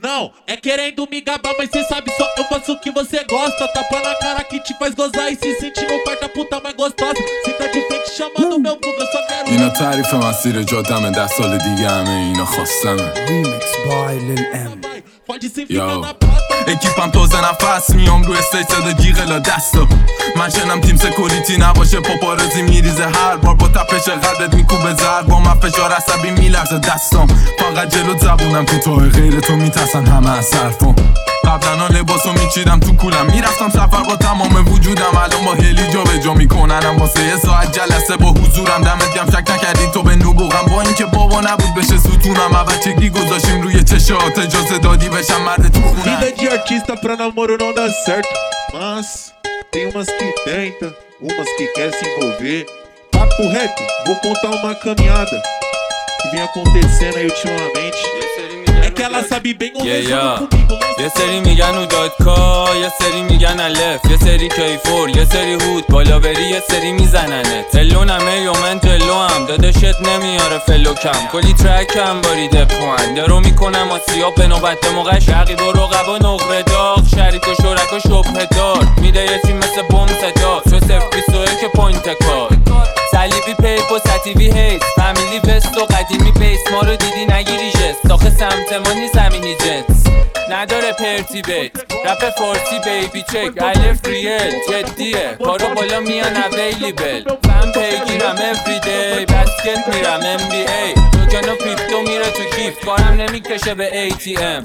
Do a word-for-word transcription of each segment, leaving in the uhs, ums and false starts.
Não, é querendo me gabar, mas cê sabe só eu faço o que você gosta. Tapa na cara que te faz gozar e se sentir no quarto a puta mais gostosa. Cê tá de frente chamando meu vulgo, eu só quero اینا تعریف مسیر جادمه، ده سال دیگه همه اینا خواستمه. Remix by Lil M. pode se ficar na pata. اکیپم تازه نفس میام رو استیج صدا جیغلا دستا. من شنم تیم سکوریتی نباشه پاپارزی میریزه هر بار با تپش قدت میکوبه زر. با من فشار عصبی میلرزه دستام، فقط جلو زبونم کوتاه، غیر تو میترسن همه از حرفام. قبلا لباسو میچیدم تو کولم، میرفتم سفر با تمام وجودم. الان با هلی جا به جا میکننم واسه یه ساعت جلسه با حضورم. دمت گرم شک نکردی تو به نبوغم، با اینکه بابا نبود بشه ستونم. اول بچگی گذاشیم روی چشات، اجازه دادی بشم مرد تو خونم. Vida de artista pra namoro não dá certo, mas tem umas que tenta, umas que quer se envolver. Papo reto, vou contar uma caminhada que vem acontecendo aí ultimamente. É que ela sabe bem onde yeah, yeah. yeah. comigo. یه سری میگن او داد کا، یه سری میگن الف، یه سری کیفور، یه سری هود بالا بری، یه سری میزننه تلونمه یا من تلو هم داداشت نمیاره فلو کم. کلی ترک هم باریده پوان درو میکنم آسیا به نوبت موقع شقیب و رقبا نقره داغ. شریک و شرک و شبه دار میده یه تیم مثل بوم صدا. سو صفر بیست و یک پوینت کار صلیبی پیپ و ستیوی هیست فامیلی وست و قدیمی بیس. ما رو دیدی نگیری جست، داخل سمت ما نیست همینی جنس نداره پرتی بیت. رپ فورتی بیبی چک الف ریل جدیه، کارو بالا میان اویلیبل. من پیگیرم افریدی بسکت میرم ام بی ای. توکن و کریپتو میره تو کیف، کارم نمیکشه به ای تی ام.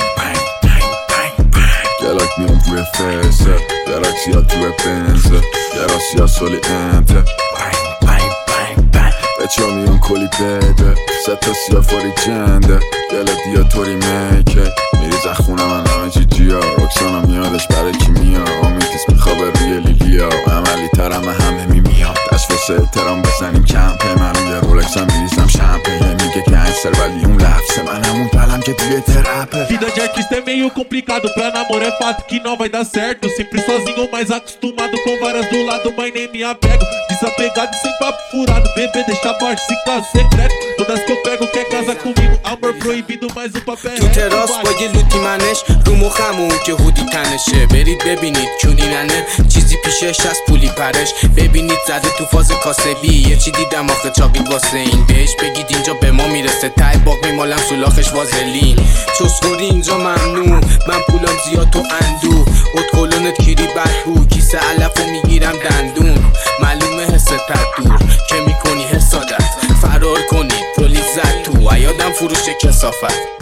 گلک میام توی فسه، گلکسیا توی بنزه، گراسیا سولی انته. بچه ها میان کلی بده، ستا سیا فوری جنده. گلک دیا توری میکه میریز خونه من همه چی جیا. رکسانا میادش برای کی میاد، آمیتیس میخوابه روی لیلیا. عملی ترم همه میمیاد، دست واسه احترام بزنیم کمپه. من روی رولکس هم میریزم شمپه، میگه گنگستر ولی اون لفظه من همون پلم که توی ترپه. Vida de artista é meio complicado, pra namorar é fato que não vai dar certo. Sempre sozinho, mas acostumado com várias do lado, mas nem me apego. Desapegado e sem papo furado, bebê deixa baixo, se caso secreto. Todas que eu pego quer casar comigo, amor proibido, mas o papel é تو تراس با یه لوتی منش رو مخمون که هودی تنشه. برید ببینید کونیننه چیزی پیشش از پولی پرش. ببینید زده تو فاز کاسبی، یه چی دیدم آخه چاقید واسه این. بهش بگید اینجا به ما میرسه، تای باق میمالم سولاخش وازلین. چسخوری اینجا ممنوع، من پولم زیاد تو اندو. ات کلونت کیری بدبو، کیسه علفو میگیرم دندون. معلومه حست دور که میکنی حسادت، فرار کنید پلیس زد تو ایادم فروش کسافت.